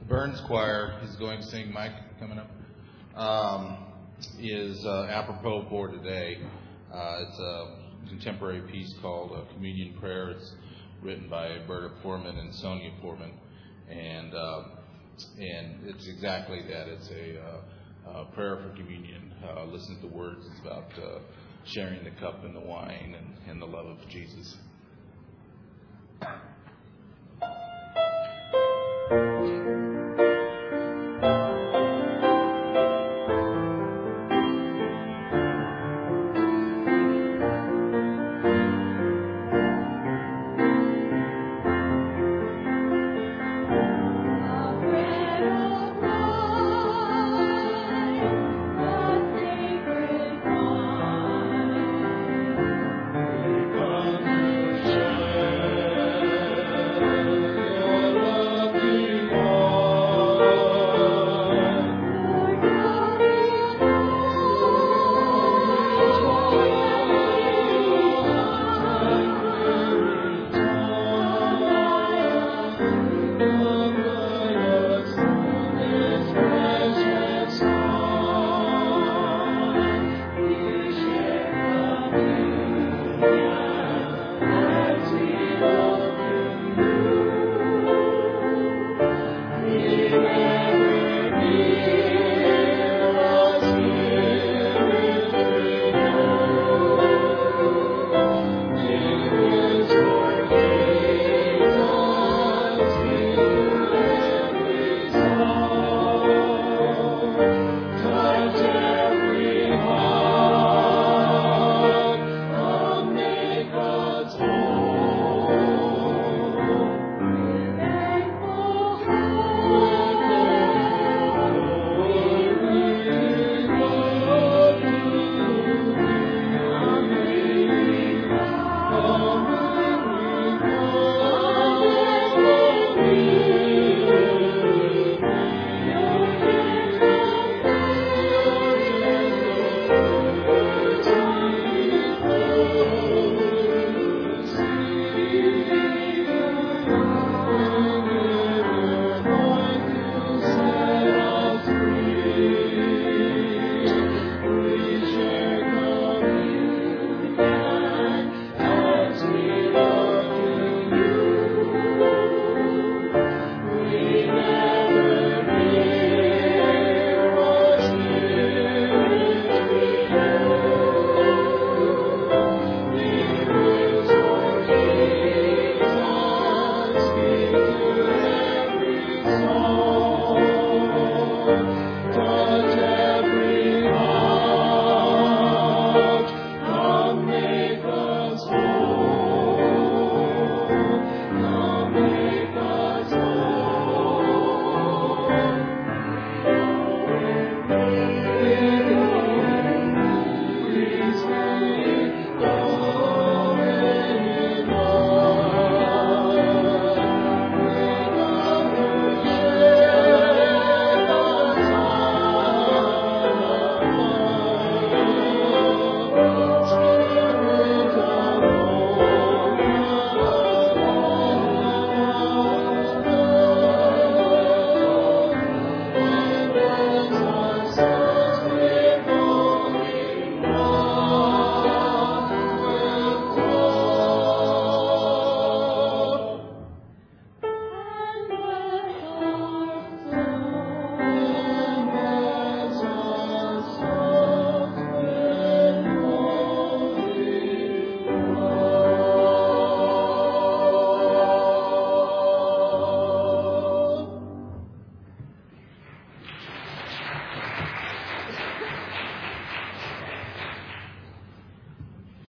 Burns Choir is going to sing. Mike coming up is apropos for today. It's a contemporary piece called Communion Prayer. It's written by Berta Foreman and Sonia Foreman, and it's exactly that. It's a prayer for communion. Listen to the words. It's about sharing the cup and the wine and the love of Jesus.